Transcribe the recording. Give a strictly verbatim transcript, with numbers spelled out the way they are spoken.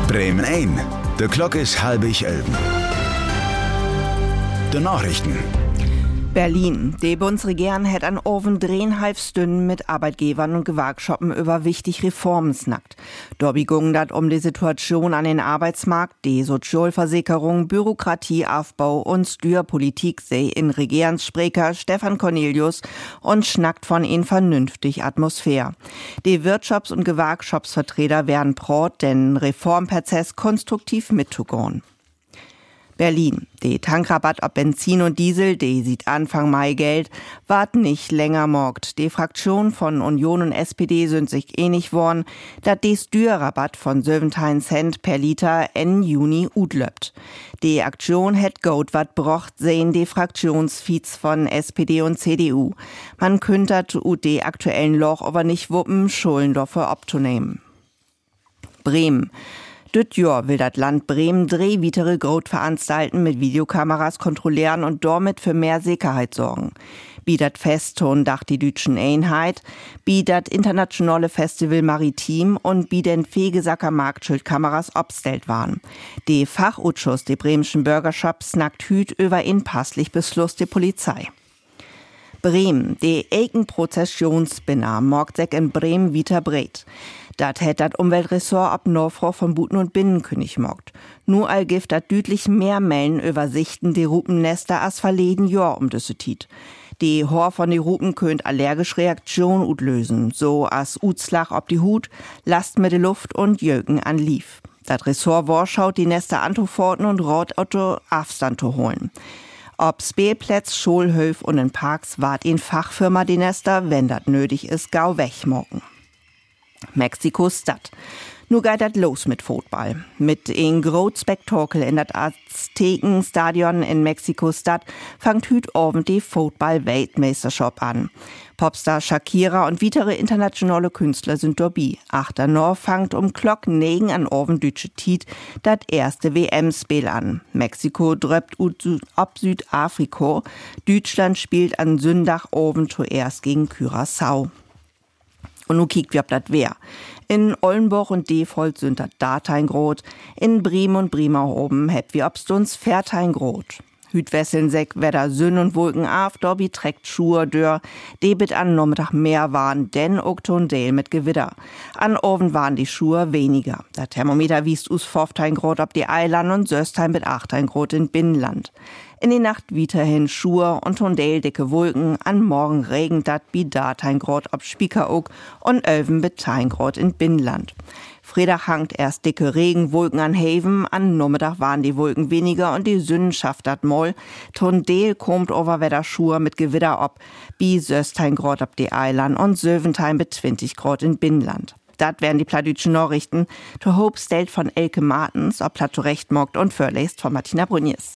Bremen ein. De Glock is halbig elben. De Nachrichten. Berlin. Die Bundesregierung hat an Oven dreieinhalb Stunden mit Arbeitgebern und Gewerkschaften über wichtig Reformen snackt. Dabei ging das um die Situation an den Arbeitsmarkt, die Sozialversicherung, Bürokratieaufbau und Steuerpolitik, sei in Regierungssprecher Stefan Cornelius und schnackt von ihnen vernünftig Atmosphäre. Die Wirtschafts- und Gewerkschaftsvertreter werden prot, den Reformprozess konstruktiv mitzugehen. Berlin. Die Tankrabatt auf Benzin und Diesel, die sieht Anfang Mai Geld, wart nicht länger morgt. Die Fraktion von Union und S P D sind sich ähnlich worden, dat die Steuerrabatt von siebzehn Cent per Liter en Juni utlöpt. Die Aktion het Gold wat brocht, sehen die Fraktionsviz von S P D und C D U. Man küntert ut die aktuellen Loch aber nicht wuppen, Schullendorfer abzunehmen. Bremen. Düt Jahr will das Land Bremen drei weitere Großveranstalten mit Videokameras kontrollieren und damit für mehr Sicherheit sorgen. Wie das Festton Dach die Dütschen Einheit, wie das internationale Festival Maritim und wie den Fegesacker Marktschildkameras obstellt waren. Die Fachausschuss der bremischen Bürgerschaft snackt hüt über inpasslich Beschluss der Polizei. Bremen. Die Eiken-Prozessionsspinner morgt sich in Bremen wieder breit. Dat hätt dat Umweltressort ab Norfrau von Buten und Binnenkönig mockt. Nur all gift dat düdlich mehr Mellen übersichten die Rupennester as verleden Jahr um düsse Tiet. Die Hor von die Rupen könnt allergisch Reaktion utlösen, so as Utslach ob die Hut, Last mit de Luft und Jöken an Lief. Dat Ressort worschaut die Nester anzuforten und rot Otto Afstand zu holen. Ob Spielplätz, Schulhöf und in Parks wart in Fachfirma die Nester, wenn dat nötig ist, gau wegmocken. Mexiko-Stadt. Nu geht dat los mit Football. Mit ein groß Spektakel in dat Aztekenstadion in Mexiko-Stadt fangt hüt Abend die Football-Weltmeisterschaft an. Popstar Shakira und weitere internationale Künstler sind dabei. Achter Nor fangt um Glock negen an Abend deutsche Tiet dat erste W M-Spiel an. Mexiko dröpt ab Südafrika. Deutschland spielt an Sündach Abend zuerst gegen Curaçao. Und nu kiekt wie ob dat wär. In Ollenburg und Defold sind dat Dateingrot, in Bremen und Bremerhoven heb wie ob's uns Fährteingrot. Hüt wesseln seck, wedder Sünn und Wolken af, dobi trägt Schuhe dör, debit an Nachmittag mehr waren, denn Oktondale mit Gewitter. An Oven waren die Schuhe weniger. Der Thermometer wiest us Grad ob die Eiland und Söstheim mit Grad in Binnenland. In die Nacht weiterhin Schuhe und Tondale dicke Wolken, an Morgen regnet dat bi Grad ob Spiekeroog und Ölven mit Grad in Binnenland. Freitag hangt erst dicke Regenwolken an Haven, an Nachmittag waren die Wolken weniger und die Sünden schafft dat Moll. Tondale kommt over Wetter Schuhe mit Gewitter ob, bi Söstheim Grad ob die Eiland und Söventheim mit zwanzig Grad in Binnenland. Dat wären die plattdütschen Nachrichten. To Hope stellt von Elke Martens, ob Platt recht mockt und vorlest von Martina Bruniers.